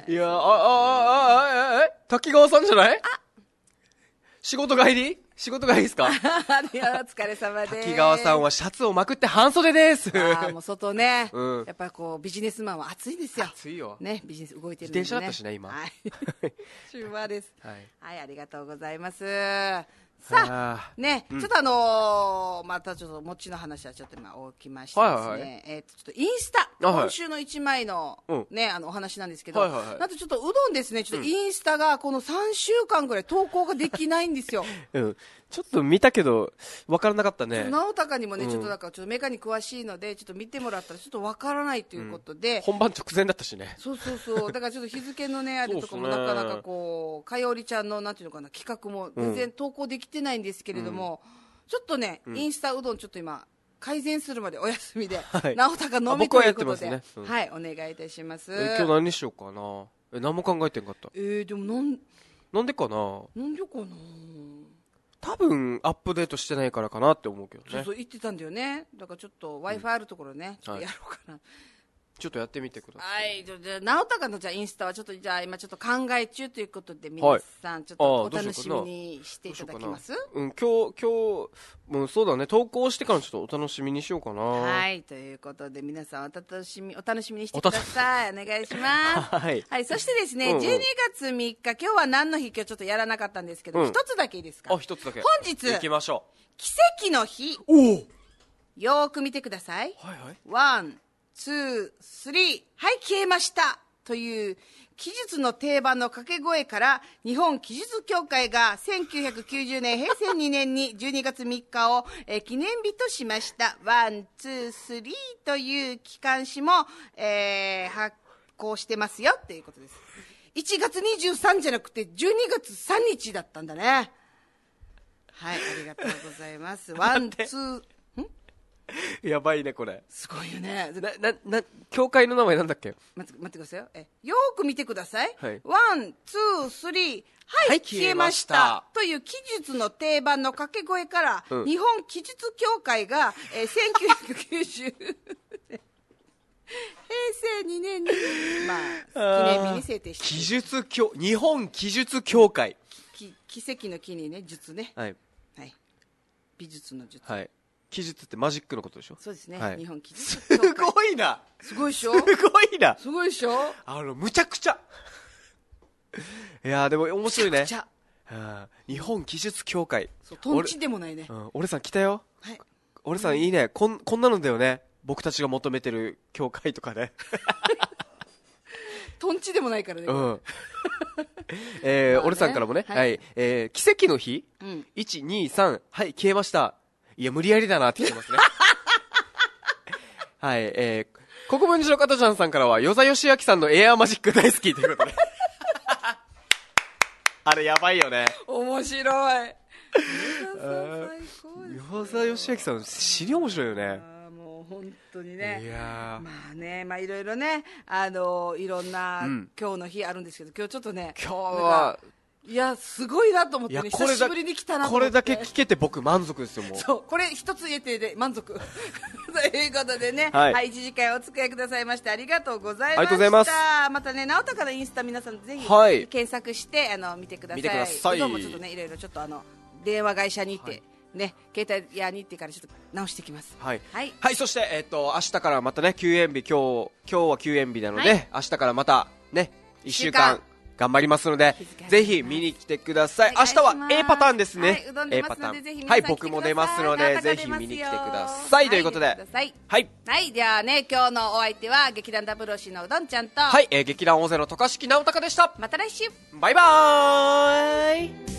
ー、滝川さんじゃない？仕事帰りですか？ いや、お疲れ様です。 滝川さんはシャツをまくって半袖です。 もう外ね、 うん、 やっぱりこうビジネスマンは暑いですよ。 暑いよ。 ね、ビジネス動いてるんで、ね。 自転車だったしね、今。 はい。終盤です。 はい。 はい、ありがとうございます。さあ、ね、ちょっとまたちょっと餅の話はちょっと今起きましてですね、ちょっとインスタ、今週の1枚のね、お話なんですけど、なんとちょっとうどんですね、ちょっとインスタがこの3週間ぐらい投稿ができないんですよ。 うん。ちょっと見たけど、分からなかったね。 直高にもね、ちょっとなんか、ちょっとメカに詳しいので、ちょっと見てもらったら、ちょっと分からないということで。 本番直前だったしね。 そう。だからちょっと日付のね、あれとかもなかなかこう、かよりちゃんの、なんていうのかな、企画も全然投稿できてないんですけれども、ちょっとね、インスタうどんちょっと今、改善するまでお休みで、直高のみということで、はい、お願いいたします。 今日何しようかな。何も考えてんかった。 でもなんでかな。 なんでかな。 多分アップデートしてないからかなって思うけどね。 そう言ってたんだよね。だからちょっと Wi-Fi あるところね、ちょっとやろうかな。 ちょっとやってみてください。はい、じゃあ直高のじゃあインスタはちょっとじゃあ今ちょっと考え中ということで、皆さんちょっとお楽しみにしていただけます？ うん、今日そうだね、投稿してからちょっとお楽しみにしようかな。 はい、ということで皆さんお楽しみにしてください。お願いします。はい、そしてですね、12月3日、今日は何の日、今日ちょっとやらなかったんですけど、一つだけいいですか？ 一つだけ。 本日行きましょう。 奇跡の日。よーく見てください。ワン、ツー、スリー、はい、消えましたという記述の定番の掛け声から日本記述協会が1990年平成2年に12月3日を、記念日としましたワン、ツー、スリーという機関誌も、発行してますよっていうことです。1月23じゃなくて12月3日だったんだね。はい、ありがとうございます。ワン、ツー、 やばいねこれ。 すごいよね。 教会の名前なんだっけ？ 待ってくださいよ。よーく見てください。 はい、 ワン、ツー、スリー、はい、消えましたという記述の定番の掛け声から、日本記述協会が、1990年平成2年に、記念日に制定して日本記述協会。 奇跡の木にね、術ね。 はい。 美術の術。 はい。記述ってマジックのことでしょ？ そうですね。日本記述協会。すごいな。 すごいでしょ？すごいでしょ？ むちゃくちゃ。いやでも面白いね。 むちゃくちゃ。日本記述協会。 とんちでもないね。 俺さん来たよ。 はい。 俺さんいいね。こんなのだよね。僕たちが求めてる協会とかね。 とんちでもないからね。 俺さんからもね、はい、奇跡の日、1、2、3、はい、消えました。いや、無理やりだなって言ってますね。はい、国分寺の方ちゃんさんからは、与座義明さんのエアーマジック大好きということで。あれやばいよね。 面白い。 与座義明さん、死に面白いよね。 本当にね。 いやいろいろね、いろんな、今日の日あるんですけど、今日ちょっとね、 今日はいや、すごいなと思ってね、久しぶりに来たなと思って。 これだけ聞けて僕満足ですよ、もう。 そう、これ一つ言えてで満足。ということでね、 はい、 1時間お付き合いくださいましてありがとうございました。 ありがとうございます。 またね、直高のインスタ皆さんぜひ、検索して、見てください。 見てください。 どうもちょっとね、いろいろちょっと電話会社に行って、ね、携帯屋に行ってからちょっと直してきます。 はい。そして、明日からまたね、休園日、今日は休園日なので、明日からまたね、1週間頑張りますので、ぜひ見に来てください。明日は A パターンですね。A パターン。はい、僕も出ますので、ぜひ見に来てください。ということで。 はい。ではね、今日のお相手は、劇団ダブルオシのうどんちゃんと、 はい、劇団大勢の渡嘉敷直隆でした。 また来週。 バイバーイ。